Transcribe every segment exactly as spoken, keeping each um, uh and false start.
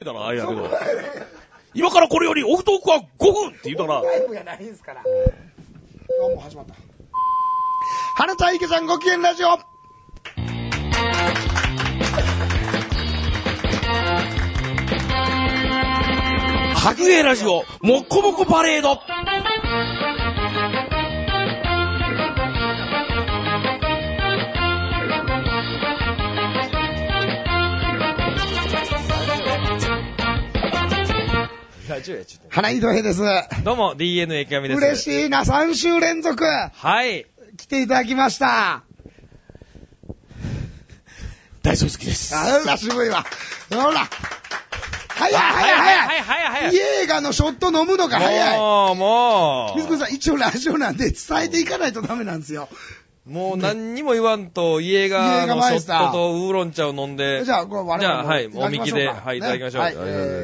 だからあれやけど、今からこれよりオフトークはごふんって言ったら、 ライブがないんすから。あ、もう始まった。花田池さんご機嫌ラジオ。 白芸ラジオ、もっこもこパレード。 花井戸平です。 どうも ディーエヌエー 池上です。 嬉しいな、さん週連続。 はい。 来ていただきました。 大好きです。 あら、渋いわ。ほら。早い早い早い。 早い早い早い。 映画のショット飲むのが早い。 もう、もう。 水子さん、一応ラジオなんで伝えていかないとダメなんですよ。 もう何にも言わんと、イエガーのショットとウーロン茶を飲んで。 じゃあ、これ我々もじゃあ、はい、おみきで、はい、いただきましょう。 はい、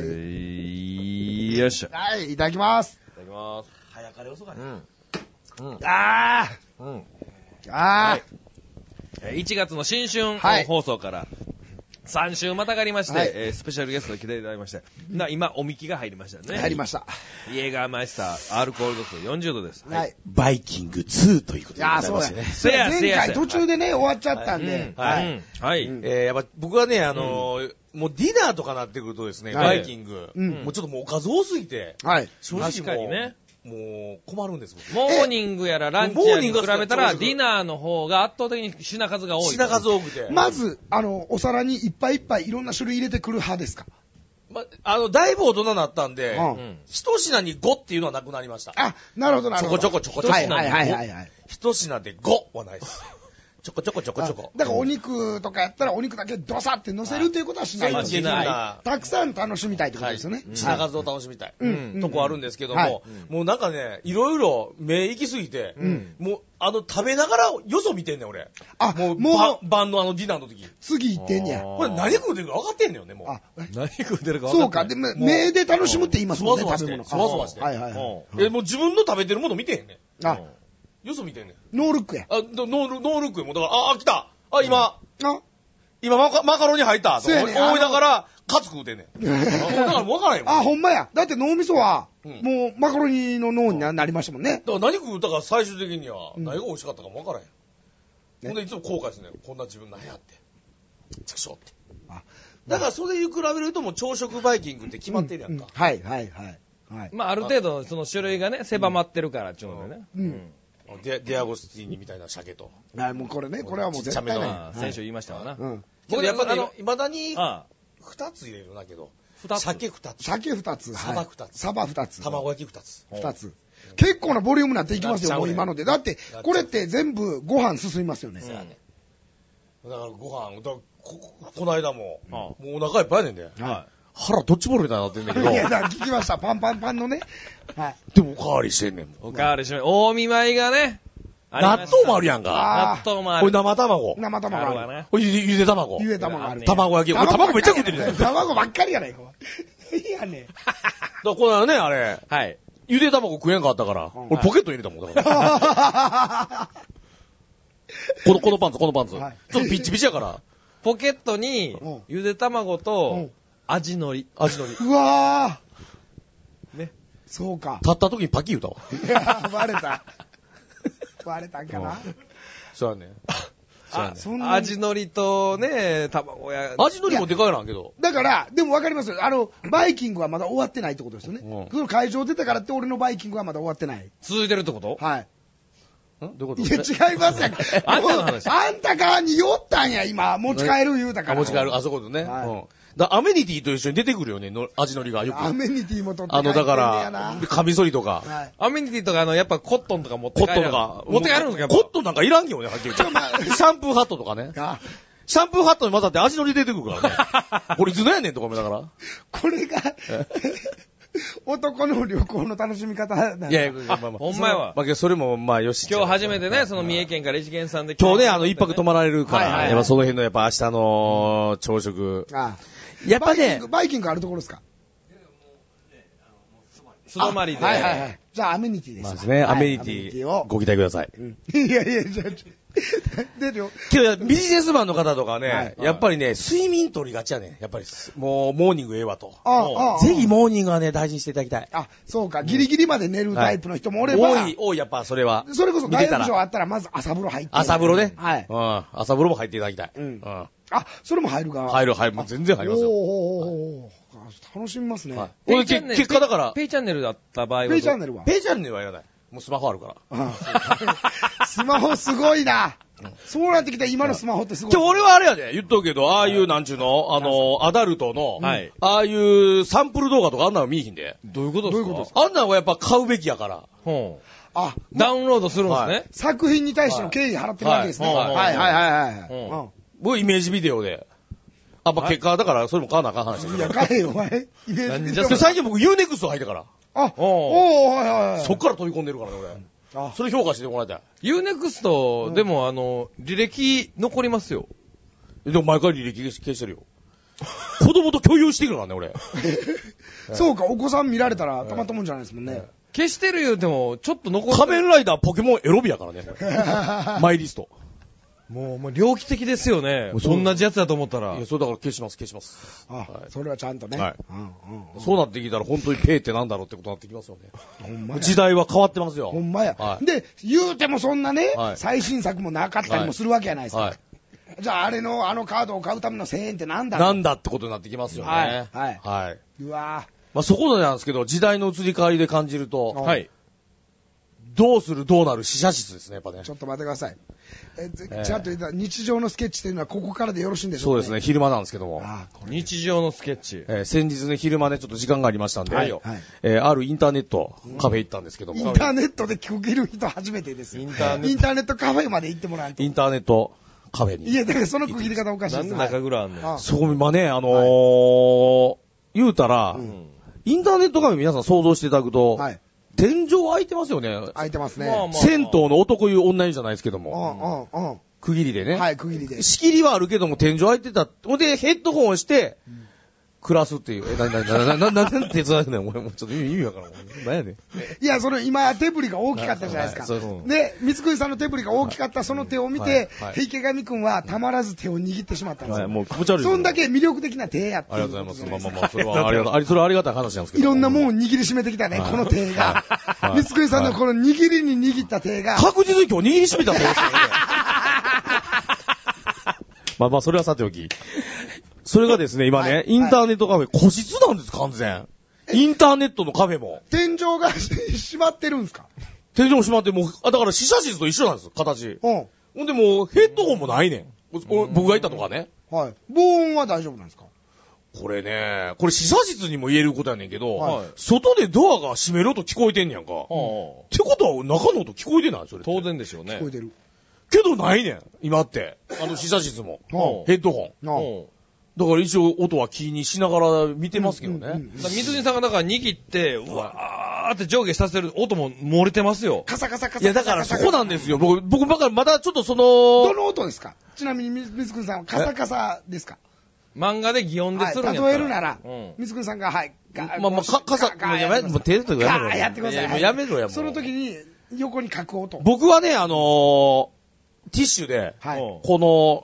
よっしゃ。 はい、いただきます。 いただきます。 早かれ遅かれ。 うん。うん。 あー。 うん。 あー。いちがつの新春はい放送からさん週またがりまして、 はいえースペシャルゲストに来ていただきまして、な今、おみきが入りましたね。 入りました。 イエガーマイスター、アルコール度数よんじゅうどです。 はい。 バイキングツーということでございますね。 せやせや前回途中でね、終わっちゃったんで。 はいうんはい。 うんえー、やっぱ僕はね、あのーもうディナーとかなってくるとですね、 はいバイキング、 うんもうちょっともうおかず多すぎて、 はい。 正直もう確かにね。 もう困るんです僕。 モーニングやらランチやらに比べたら、ディナーの方が圧倒的に品数が多い。 品数多くて。 まず、あの、お皿にいっぱいいっぱいいろんな種類入れてくる派ですか？ ま、あの、だいぶ大人になったんで、 うんうん。 一品にごっていうのはなくなりました。 あ、なるほどなるほど。 ちょこちょこちょこちょこはいはいはいはいはい。 一品でごはないです。ちょこちょこちょこちょこ。 だからお肉とかやったらお肉だけドサって乗せるっていうことはしないそういうとですね。 下品な、 たくさん楽しみたいってことですよね。 はい品数を楽しみたい。 うんとこあるんですけども、 はいもうなんかね、いろいろ目行きすぎて、 んもう、あの、食べながらよそ見てんねん、俺。 あ、 もう、 もうば晩のあのディナーの時。 次行ってんねや。 これ何食うてるか分かってんねんよね、もう。 あ、 何食うてるか分かそうか。で、も目で楽しむって言いますもんね、 そわそ食べ物。 わしてそわそわしてはいはいはい。 え、もう自分の食べてるもの見てへんねん。 あ、 よそ見てんねん。 ノールックや。 あ、ノール、ノールックもだから、あ、あ、来た。あ、今、 あ、 今マカマカロニ入ったとそうやね思いながら、カツ食うてんねん。だから分からへんもん。 あ、ほんまや。だって脳みそは、 うんもうマカロニの脳にななりましたもんね。 だから何食うたか最終的にはうん何が美味しかったかも分からへん。 ねほんでいつも後悔するねん。こんな自分なんやって。ちくしょうって。 あだからそれに比べるともう朝食バイキングって決まってるやんか。 うはいはいはい。はい。 まあ、ある程度、その種類がね、狭まってるから、ちょうどね。 うん。 デデアゴスティーニみたいな鮭と。 はい、もうこれね、これはもう絶対ちっちゃめのね。 まあ、先週言いましたわな。 うん。 けどやっぱねあの、 いまだにああ、 二つ入れるなけど。 二つ鮭二つ。 鮭二つ。 サバ二つサバ二つ。 卵焼き二つ。 二つ。結構なボリュームになっていきますよ、 なっちゃうねもう今ので。だって、これって全部ご飯進みますよね。 そうやね。だからご飯、だからこ、この間も、 あもうお腹いっぱいやねんで。 は腹ドッジボールみたいになってんねんけどい。や、だから聞きました。パンパンパンのね。はい。 でもおかわりしてんねんもん。 い。おかわりしめ、大見舞いがね、 納豆もあるやんか。 あ納豆もある。 これ生卵。 生卵ある。 あるわね。 これゆでゆで卵。 ゆで卵ある。 卵焼き。俺卵めっちゃ食ってるじゃん。だか卵ばっかりやないか。いやね。 らこの間ね、あれ、 はい。 ゆで卵食えんかったから、 ん俺ポケットに入れたもん。だからこの、このパンツ、このパンツ。ちょはいっとピッチピチやから、 ポケットにうん、 ゆで卵うとん、 味のり。 味のり。 うわー。 ね。 そうか。 立った時にパキ言うたわ。 いや、バレた。バレたんかな。 そうやね。そうやね。 そんな。 味のりとね、卵や。 味のりもでかいなんけど。 だから、でも分かりますよ。あの、バイキングはまだ終わってないってことですよね。 うんその会場出たからって俺のバイキングはまだ終わってない。 続いてるってことはい。 んどういうこといや、違いますやん。 あんたの話あんた側に酔ったんや、今。持ち帰る言うたから。 あ持ち帰る、あそこでね。 はいうん。だアメニティと一緒に出てくるよね、の味のりがよく。 アメニティも取ってあの、だか帰ってんねやなら、カミソリとか、 はい。 アメニティとか、あの、やっぱコットンとか持ってコ帰る。 ットンとか。 持って帰るんですかやっぱコットンなんかいらんけどね、はっきり言って。シャンプーハットとかね。 あ、 シャンプーハットに混ざって味のり出てくるからね。これいつのやねんとか思いながら。 これが、男の旅行の楽しみ方なんだ。 いやいや、まあまあ。 ほんまやわまあけどそれも、まあよし。 今日初めてね、その三重県から一元さんで。 今日ね、あの、一泊泊まられるから、 はいはいはいやっぱその辺のやっぱ明日の朝食。 あやっぱねバイキング、、バイキングあるところですか？ 素泊まりで。 はいはいはい。じゃあアメニティです。 まあですね、 はいアメニティを。 ご期待ください。 うんいやいや、じゃあ、ちょ出るよ。 けど、ビジネスマンの方とかね、 はいやっぱりね、睡眠取りがちやね。やっぱり、もう、モーニングええわと。 ああぜひモーニングはね、大事にしていただきたい。 あ、そうか。ギリギリまで寝るタイプの人もおれば。 多い、多い、やっぱそれは。 それこそ外務省あったら、まず朝風呂入って。 朝風呂ね。 はい。 うん。朝風呂も入っていただきたい。 うん。あ、それも入るか。 入る、入る。もう全然入りますよ。 おー。楽しみますね。 俺、結果だから。 ペイチャンネルだった場合は。 ペイチャンネルはペイチャンネルはいらない。もうスマホあるから。 スマホすごいな。そうなってきた今のスマホってすごい。 今日俺はあれやで、言っとくけど、ああいうなんちゅうの、あの、アダルトの、ああいうサンプル動画とかあんなの見えひんで。 どういうことですか？ あんなのはやっぱ買うべきやから。 あ、ダウンロードするんですね。 作品に対しての敬意払ってるわけですね。はいはいはいはい。 僕イメージビデオで。あ、まあ、結果だから、それも買わなあかん話だけど。 いや、買えよ、お前。イメージビデオ。 最近僕 ユーネクスト入ってから。 あ、おー、はいはいはい。 そっから飛び込んでるからね、俺。あ、それ評価してもらいたい。 ユーネクスト、でもあの、履歴残りますよ。 でも毎回履歴消してるよ。子供と共有してくるからね、俺。 そうか、お子さん見られたらたまったもんじゃないですもんね。 消してる言うても、ちょっと残ってる。 仮面ライダー、ポケモン、エロビやからね。マイリスト。 もう、もう、猟奇的ですよね。同じやつだと思ったら。 いや、それだから消します、消します。 あ、それはちゃんとね。 はい。そうなってきたら、本当にペイってなんだろうってことになってきますよね。ほんまや。時代は変わってますよ。 ほんまや。で、言うてもそんなね、最新作もなかったりもするわけじゃないですか。じゃあ、あれの、あのカードを買うためのせんえんってなんだろう。 なんだってことになってきますよね。はい。 はい。はい。うわぁ。 まあ、そこなんですけど、時代の移り変わりで感じると、はい。どうするどうなる試写室ですね、やっぱね。 ちょっと待ってください。え、ちゃんと言った日常のスケッチというのはここからでよろしいんでしょうか、ね、 そうですね、昼間なんですけども。 ああ日常のスケッチ。 えー、先日ね、昼間ね、ちょっと時間がありましたんで、はいはい、えー、あるインターネットカフェ行ったんですけども。 インターネットで聞ける人初めてですよ。インターネット。インターネットカフェまで行ってもらうと。 インターネットカフェに。 いや、だからその区切り方おかしいです。 なんで中ぐらいあんの？ そこ、まあね、あのー、はい、言うたら、うん、インターネットカフェ皆さん想像していただくと、はい、天井開いてますよね。 開いてますね。 まあまあまあ、銭湯の男湯女湯じゃないですけども。うんうんうん、区切りでね。 はい、区切りで。 仕切りはあるけども天井開いてた。ほんで、ヘッドホンをして、うん、暮らすっていう。え、な、な、な、な、な、なんて手伝うねん。俺もちょっと意味わからん。何やねん。 いや、その今、手振りが大きかったじゃないですか。はいはい、で、三つさんの手振りが大きかったその手を見て、はいはい、池上くんはたまらず手を握ってしまったんですよ。はい、もう気持ち悪い。そんだけ魅力的な手やって。 ありがとうございます。まあまあまあ、それはありがたい、それはありがたい話なんですけど。 いろんなもんを握りしめてきたね、はい、この手が。はい、三つさんのこの握りに握った手が。 確実に今日握りしめた手ですからね。まあまあ、それはさておき。それがですね、今ね、はい、インターネットカフェ、個室なんです、完全。インターネットのカフェも。 天井が閉まってるんですか？ 天井も閉まって、もう、あ、だから試写室と一緒なんです、形。うん。ほんでもう、ヘッドホンもないねん。僕が行ったとかね。 はい。防音は大丈夫なんですか？ これね、これ試写室にも言えることやねんけど、はい、外でドアが閉める音聞こえてんねやんか。はあ、ってことは中の音聞こえてないそれ。 当然でしょうね。 聞こえてる。 けどないねん、今って。あの試写室も。はあ、ヘッドホン。はあだから一応音は気にしながら見てますけどね。うんうんうん、 水谷さんがだから握って、うわーって上下させる音も漏れてますよ。 カサカサカサカサ。 いやだからそこなんですよ。僕、僕ばかりまだちょっとその。 どの音ですか？ちなみに水谷さんはカサカサですか？ 漫画で擬音でするんやったら、 はい、例えるなら、うん、水谷さんが、はい。 まあまあ、か、カサ、もうやめ、もう手とかやめろ。 やってください。 もうやめろや、もう。 その時に横に書く音。 僕はね、あのー、ティッシュで、はい、この、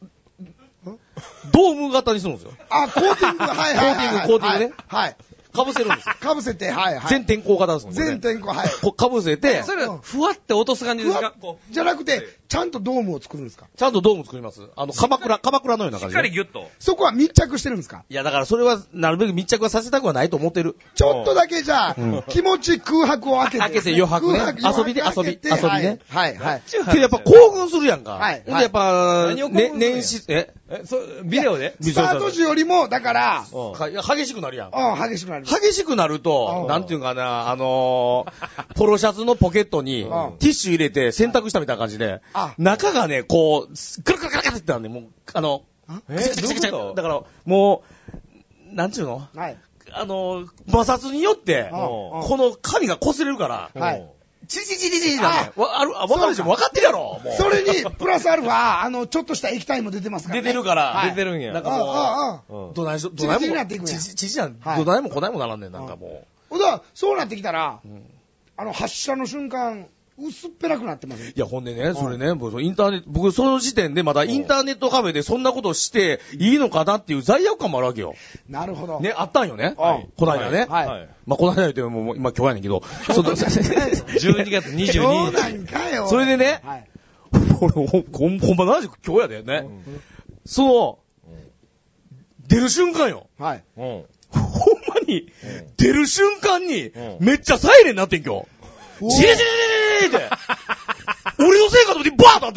ドーム型にするんですよ。 あ、コーティング、はいはいはい、はい。 コーティング、コーティングね。 はい。 かぶせるんですよ。 かぶせて、はいはい。 全天候型ですもんね。 全天候、はい。 かぶせて、 それはふわって落とす感じですか？ じゃなくて、ちゃんとドームを作るんですか？ ちゃんとドーム作ります。あの、鎌倉、鎌倉のような感じ。 しっかりギュッと。 そこは密着してるんですか？ いや、だからそれは、なるべく密着はさせたくはないと思ってる。 ちょっとだけじゃあ、気持ち空白を開けて。 開けて余白ね。遊びで遊び、遊びね。 はいはい。 けどやっぱ興奮するやんか。 はい。 で、やっぱ、ね、年始、ええ、そ、ビデオでスタート時よりも、だから、 激しくなるやん。 うん、激しくなる。 激しくなると、なんていうかな、あのー、ポロシャツのポケットに、ティッシュ入れて洗濯したみたいな感じで、中がね、こう、ガラガラガラガラってなんで、もう、あの、 えー、 だから、もう、なんちゅうのはい。あの、摩擦によって、この紙が擦れるから、はい。チリチリチリチリだね。わ、ある、あ、わかるでしょ分かってるやろもう。 それに、プラスアルファ、あの、ちょっとした液体も出てますからね。 出てるから。 出てるんや。 なんかもう、どないし、どないも。チリチリになっていくんや。チリチリじゃん。どないもこないもならんねん、なんかもう。だから、そうなってきたら、あの、発射の瞬間、 薄っぺらくなってます。 いや、ほんでね、それね、僕、インターネット、僕、その時点でまだインターネットカフェでそんなことしていいのかなっていう罪悪感もあるわけよ。 なるほど。 ね、あったんよね。はい。こないだね。 はい。 まあ、こないだ言うても、今今日やねんけど、その、 じゅうにがつにじゅうににち。 そうなんかよ。 それでね、はい。俺、ほん、ほんまななじゅう今日やでね。その、出る瞬間よ。 はい。 ほんまに、出る瞬間に、めっちゃサイレンになってん今日。チリチリチリチリって。俺のせいかと思ってバーッとあって。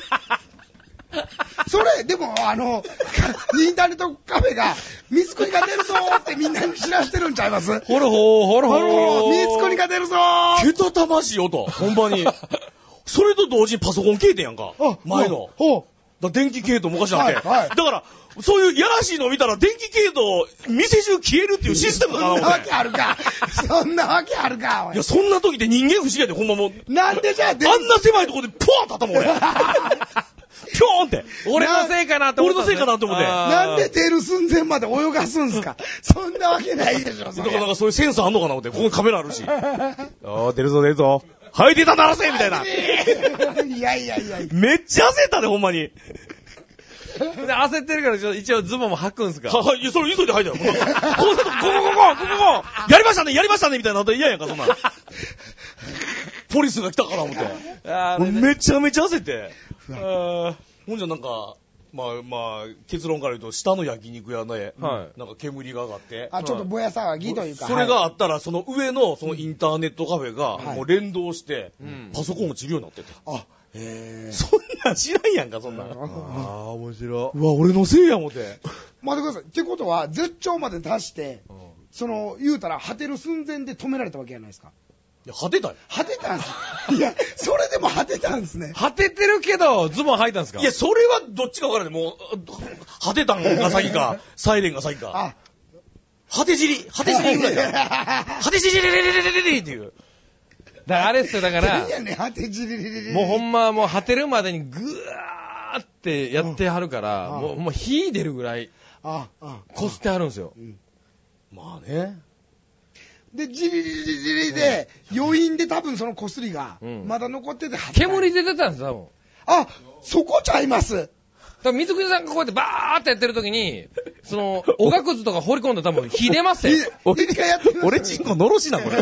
それ、でも、あの、インターネットカフェが、ミツクニが出るぞーってみんなに知らしてるんちゃいます？ ほらほー、ほらほー。 ほらミツクニが出るぞー。 けたたましいよと、ほんまに。それと同時にパソコン消えてんやんか。前の。 ほう。 だ電気系統昔だって。 はいはい、 だから、そういうやらしいのを見たら電気系統、店中消えるっていうシステムだな、 そんなわけあるか。そんなわけあるか。 いや、そんな時って人間不思議やで、ほんまもう。 なんでじゃあ、あんな狭いところでポワン立ったもん、俺。ピョーンって。 俺のせいかなって思って、 俺のせいかなって思って。 なんで出る寸前まで泳がすんすか。そんなわけないでしょ、それ。 だからなんかそういうセンサーあんのかな思って、ここにカメラあるし。ああ、出るぞ出るぞ。はい、出たならせみたいな。 いやいやいやいや。 めっちゃ焦ったね、ほんまに。 で焦ってるから一応ズボンも履くんすか？ は、はい、それ急いで履いたよ。ここ、ここ、ここ、ここ、ここ、やりましたね、やりましたね、みたいなの嫌やんか、そんな。ポリスが来たから思って。あめちゃめちゃ焦って。ほんじゃなんか、まあまあ、結論から言うと、下の焼肉屋で、はい、なんか煙が上がって。 あ、ちょっとぼや騒ぎというか。 それがあったら、その上の、そのインターネットカフェが、もう連動して、パソコン落ちるようになってて。あへぇそんなん知らんやんか、そんなん。ああ、面白い。うわ、俺のせいや思って。 待ってください。ってことは、絶頂まで達して、うん、その、言うたら、果てる寸前で止められたわけじゃないですか。 いや、果てたよ。 果てたんす。いや、それでも果てたんですね。 果ててるけど、ズボン履いたんすか？ いや、それはどっちか分からない。もう、果てたんが先か、サイレンが先か。あ、果て尻、果て尻ぐらいだ。果て尻リリリリリリリっていう。 だからあれっすよ、だから、 やね果て尻リリリもうほんまもう果てるまでにぐーってやってはるから、もう、もう火出るぐらい、こすってはるんですよ。 まあね。 で、ジリリリリリで、余韻で多分そのこすりが、まだ残ってて、 煙出てたんです、多分。 あ、そこちゃいます。 多分水口さんがこうやってバーってやってる時に、その、おがくずとか放り込んだら多分火出ますよ。 俺がやって俺チンコのろしな、これ。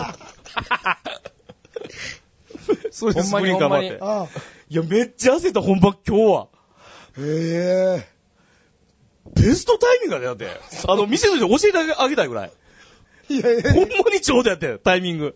それでスプリンカー待って。いや、めっちゃ焦った、ほんま、今日は。 へぇー。ベストタイミングだね、だって。あの、店の人教えてあげたいぐらい。いやいやほんまにちょうどやってタイミング。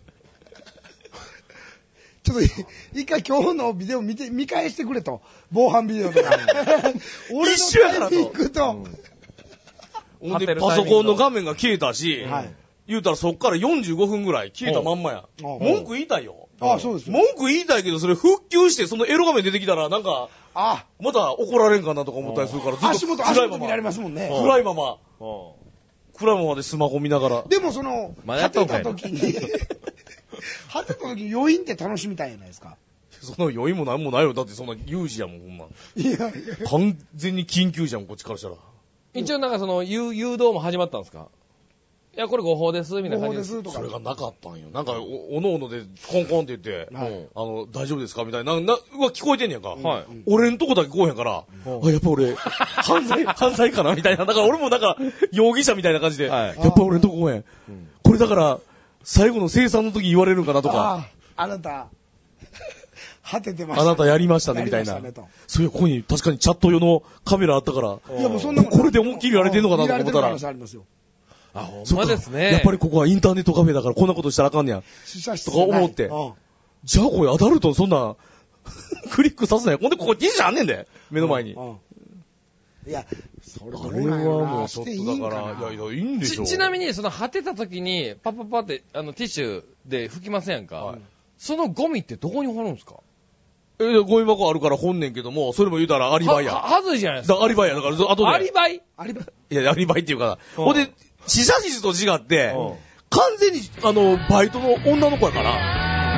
ちょっと、一回今日のビデオ見て、見返してくれと。防犯ビデオとか。 俺の一緒やからと。 タイミングと。 ほんで、パソコンの画面が消えたし、はい、言うたらそっからよんじゅうごふんぐらい消えたまんまや。文句言いたいよ。 ああ、そうですよ。 文句言いたいけど、それ復旧して、そのエロ画面出てきたら、なんか、あまた怒られんかなとか思ったりするから、ずっと足元、足元見られますもんね。 暗いまま。暗いままでスマホ見ながら。 でもその、果てた時に、果てた時に余韻って楽しみたいじゃないですか。 そんな余韻もなんもないよ。だってそんな有事やもん、ほんま。いやいや完全に緊急じゃん、こっちからしたら。 一応なんかその、誘導も始まったんですか？いや、これ誤報です、みたいな感じです。 それがなかったんよ。なんか、お、おのおので、コンコンって言って、はい、あの、大丈夫ですかみたいな、な、うわ、聞こえてんねやんか。はい。俺んとこだけ来おへんから、あ、やっぱ俺、犯罪、犯罪かなみたいな。だから俺もなんか、容疑者みたいな感じで、はい、やっぱ俺んとこ来おへん。うん、これだから、最後の生産の時言われるんかなとか。 あ、あなた、果ててました、 ね。あなたやりましたね、みたいな。そういう、ここに確かにチャット用のカメラあったから、いやもうそんなこれで思いっきり言われてんのかなと思ったら。 あ、ほんまですね。 やっぱりここはインターネットカフェだからこんなことしたらあかんねや。とか思って。じゃあこれアダルトそんな、クリックさせない。ほんでここ T シャツあんねんで。目の前に。 いや、それはもうちょっとだから、いやいや、いいんでしょ。 ちなみに、その果てた時に、パッパッパって、あの、ティッシュで拭きませんやんか。はい、そのゴミってどこに掘るんですか？ えー、ゴミ箱あるから本ねんけども、それも言うたらアリバイや。 は、はずいじゃないですか。 だアリバイや。だから、あとで。 アリバイアリバイいや、アリバイっていうかな。ほんで、死者室と違って、完全に、あの、バイトの女の子やから、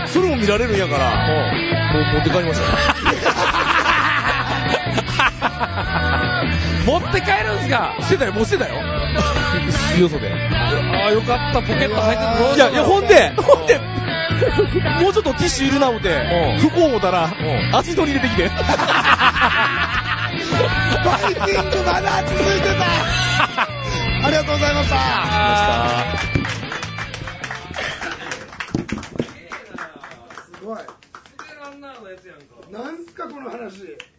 それも見られるんやから、もう持って帰りました持って帰るんすか？ 捨てたよ、もう捨てたよ。よそで。 ああ、よかった、ポケット入ってる。 いや、いや、ほんで、ほんで、 もうちょっとティッシュいるな思って、服を思ったら、足取り出てきて。 バイキングまだ続いてた。ありがとうございました。すごい。なんすかこの話。